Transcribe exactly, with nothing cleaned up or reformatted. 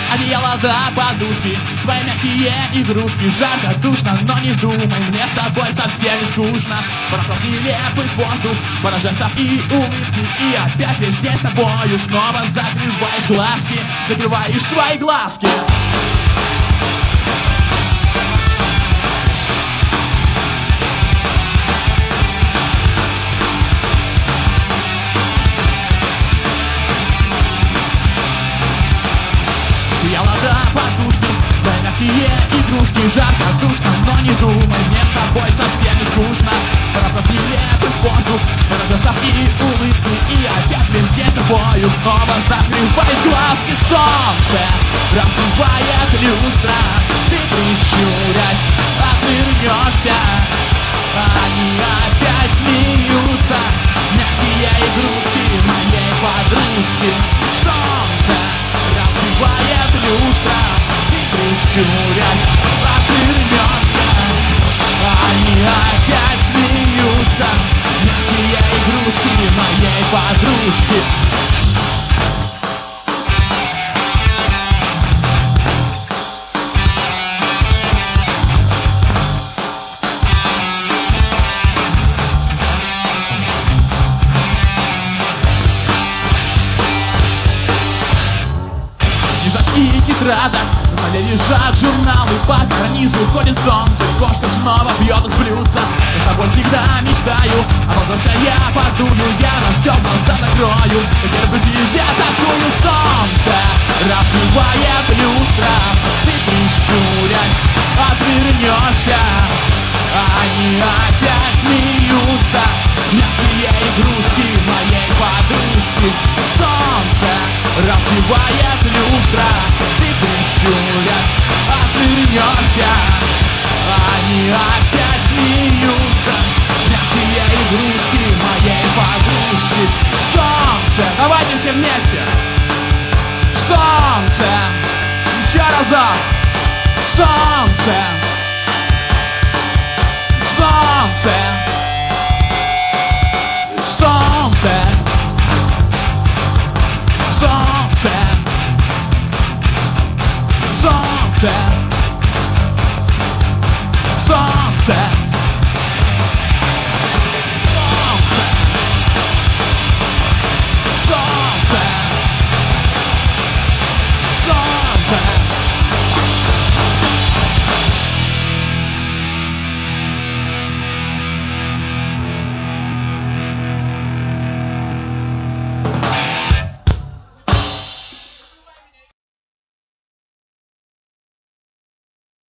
одеяло за подушки, свои мягкие игрушки. Жарко, душно, но не думай, мне с тобой совсем не скучно. Бросок нелепый воздух, пара жестов и улыбки, и опять везде с тобою. Снова закрываешь глазки, закрываешь свои глазки. Игрушки, жарко, душно, но не думай, мне с тобой совсем не скучно. Бросок нелепый воздух, пара жестов и улыбки, и опять везде с тобою. Снова закрываешь глазки, солнце раздувает люстра. Ты прищурясь, отвернешься, они опять смеются. Мягкие игрушки моей подружки. Солнце раздувает люстра. Прищурясь, отвернешься, они опять смеются. Мягкие игрушки моей подружки. И тетрадок, на столе лежат журналы, по карнизу ходит солнце, кошка снова пьет из блюдца. Я с тобой всегда мечтаю, а вот только я подую, я на все глаза закрою. Теперь в груди я такую. Солнце раздувает люстра. Ты прищурясь, отвернешься, они опять смеются. Мягкие игрушки моей подружки. Солнце раздувает люстра. Ты прищурясь, отвернешься, они опять смеются. Мягкие игрушки моей подружки. Солнце, давайте все вместе. Солнце, еще разок.